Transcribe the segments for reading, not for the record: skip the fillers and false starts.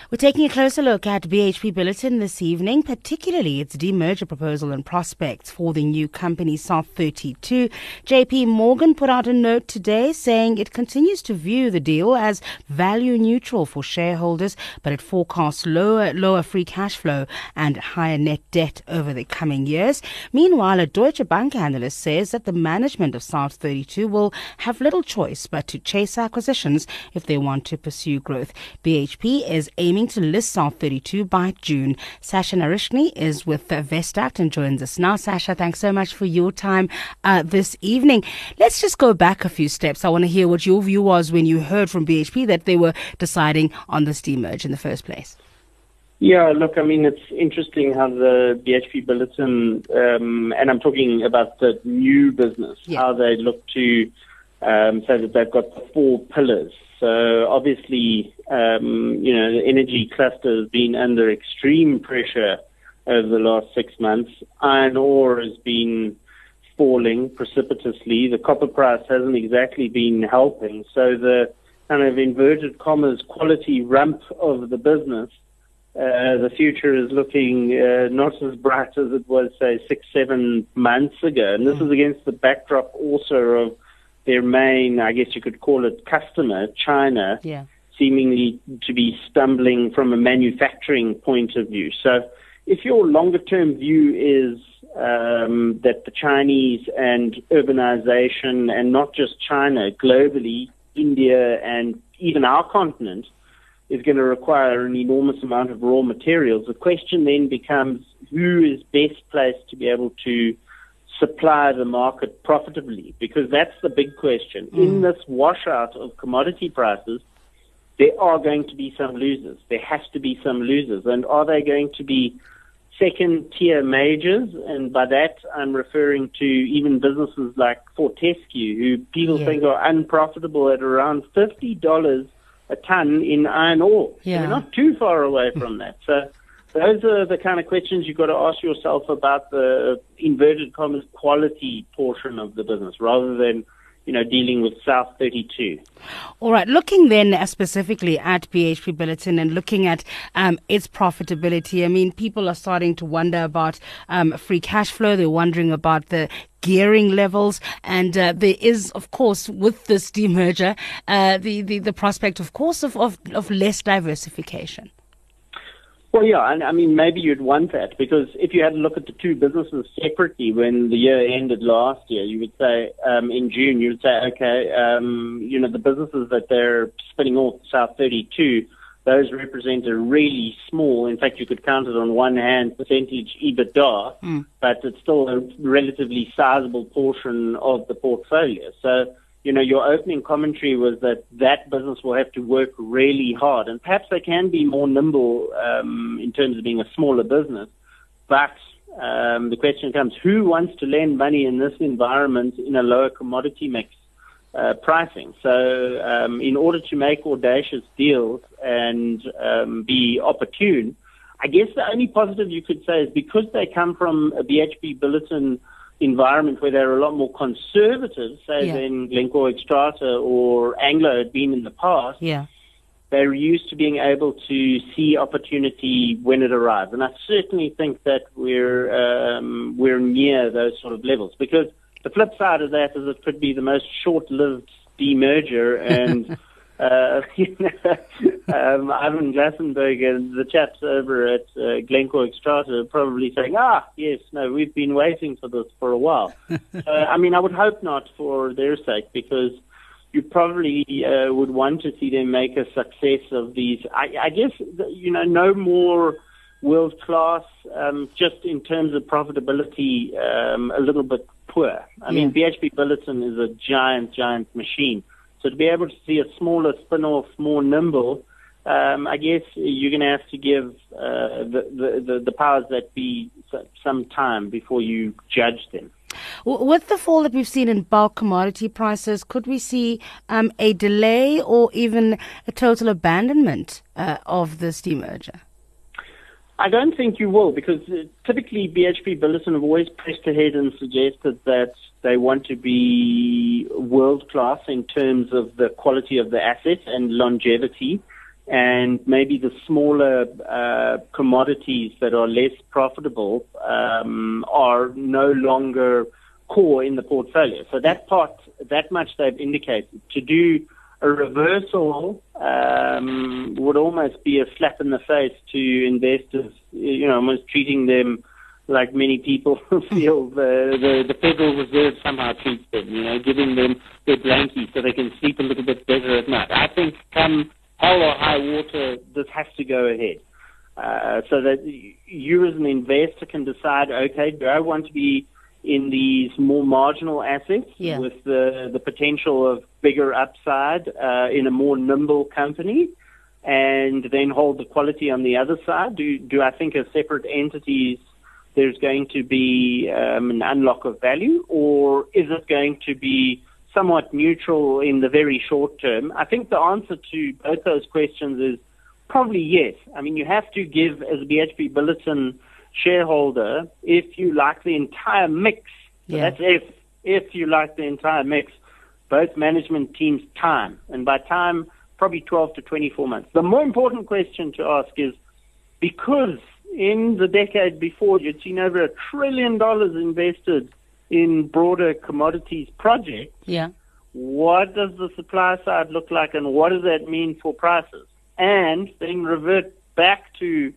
We're taking a closer look at BHP Billiton this evening, particularly its demerger proposal and prospects for the new company South32. JP Morgan put out a note today saying it continues to view the deal as value neutral for shareholders, but it forecasts lower free cash flow and higher net debt over the coming years. Meanwhile, a Deutsche Bank analyst says that the management of South32 will have little choice but to chase acquisitions if they want to pursue growth. BHP is aiming to list South32 by June. Sasha Narishny is with Vestact and joins us now. Sasha, thanks so much for your time this evening. Let's just go back a few steps. I want to hear what your view was when you heard from BHP that they were deciding on this demerge in the first place. Yeah, look, I mean, it's interesting how the BHP Billiton, and I'm talking about the new business, how they look to say that they've got the four pillars. So obviously, the energy cluster has been under extreme pressure over the last 6 months. Iron ore has been falling precipitously. The copper price hasn't exactly been helping. So the kind of inverted commas quality rump of the business, the future is looking not as bright as it was, say, 6-7 months ago. And this is against the backdrop also of their main, I guess you could call it, customer, China, seemingly to be stumbling from a manufacturing point of view. So if your longer-term view is that the Chinese and urbanization, and not just China, globally, India and even our continent, is going to require an enormous amount of raw materials, the question then becomes who is best placed to be able to supply the market profitably, because that's the big question. In this washout of commodity prices, there are going to be some losers. There has to be some losers. And are they going to be second-tier majors? And by that, I'm referring to even businesses like Fortescue, who people think are unprofitable at around $50 a ton in iron ore. So we're not too far away from that. So those are the kind of questions you've got to ask yourself about the inverted commas quality portion of the business, rather than, dealing with South32. All right. Looking then specifically at BHP Billiton and looking at its profitability, I mean, people are starting to wonder about free cash flow. They're wondering about the gearing levels, and there is, of course, with this demerger, the prospect, of course, of less diversification. Well, yeah, and I mean, maybe you'd want that, because if you had to look at the two businesses separately when the year ended last year, you would say, in June, you would say, okay, the businesses that they're spinning off, South32, those represent a really small, in fact, you could count it on one hand, percentage EBITDA, but it's still a relatively sizable portion of the portfolio. So, your opening commentary was that business will have to work really hard, and perhaps they can be more nimble in terms of being a smaller business. But the question comes, who wants to lend money in this environment in a lower commodity mix pricing? So in order to make audacious deals and be opportune, I guess the only positive you could say is because they come from a BHP Billiton environment where they're a lot more conservative, say, than Glencore Xstrata or Anglo had been in the past, they're used to being able to see opportunity when it arrives. And I certainly think that we're near those sort of levels, because the flip side of that is it could be the most short-lived demerger, and Ivan Glassenberg and the chaps over at Glencore Xstrata are probably saying, yes, no, we've been waiting for this for a while. I mean, I would hope not for their sake, because you probably would want to see them make a success of these. I guess, no more world-class, just in terms of profitability, a little bit poor. I mean, BHP Billiton is a giant machine. So to be able to see a smaller spin-off, more nimble, I guess you're going to have to give the powers that be some time before you judge them. With the fall that we've seen in bulk commodity prices, could we see a delay or even a total abandonment of this demerger? I don't think you will, because typically BHP Billiton have always pressed ahead and suggested that they want to be world-class in terms of the quality of the asset and longevity. and maybe the smaller commodities that are less profitable are no longer core in the portfolio. So that much they've indicated. To do a reversal would almost be a slap in the face to investors, almost treating them like many people feel the Federal Reserve somehow treats them, giving them their blankie so they can sleep a little bit better at night. I think come hell or high water, this has to go ahead. So that you as an investor can decide, okay, do I want to be in these more marginal assets with the potential of bigger upside in a more nimble company, and then hold the quality on the other side? Do I think as separate entities there's going to be an unlock of value, or is it going to be somewhat neutral in the very short term? I think the answer to both those questions is probably yes. I mean, you have to give, as a BHP Billiton shareholder, if you like the entire mix, that's if you like the entire mix, both management teams time, and by time, probably 12 to 24 months. The more important question to ask is, because in the decade before, you'd seen over $1 trillion invested in broader commodities projects, what does the supply side look like, and what does that mean for prices? And then revert back to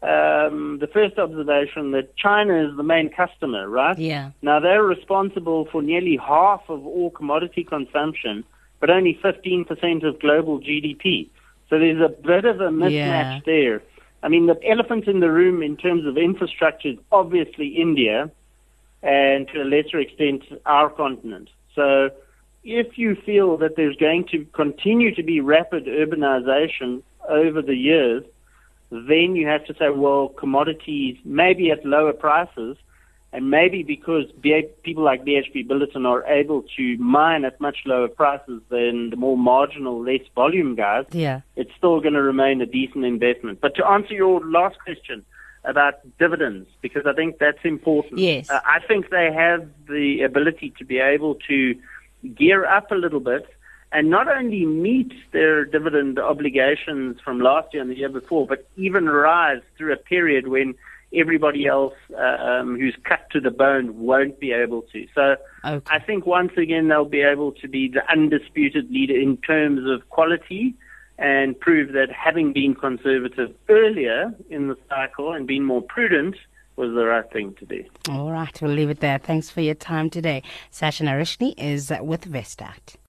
the first observation that China is the main customer, right? Yeah. Now, they're responsible for nearly half of all commodity consumption, but only 15% of global GDP. So there's a bit of a mismatch there. I mean, the elephant in the room in terms of infrastructure is obviously India, and to a lesser extent, our continent. So if you feel that there's going to continue to be rapid urbanization over the years, then you have to say, well, commodities maybe at lower prices, and maybe because people like BHP Billiton are able to mine at much lower prices than the more marginal, less volume guys, it's still going to remain a decent investment. But to answer your last question about dividends, because I think that's important. Yes. I think they have the ability to be able to gear up a little bit and not only meet their dividend obligations from last year and the year before, but even rise through a period when everybody else who's cut to the bone won't be able to. So I think once again they'll be able to be the undisputed leader in terms of quality and prove that having been conservative earlier in the cycle and being more prudent was the right thing to do. All right, we'll leave it there. Thanks for your time today. Sasha Narishni is with Vestat.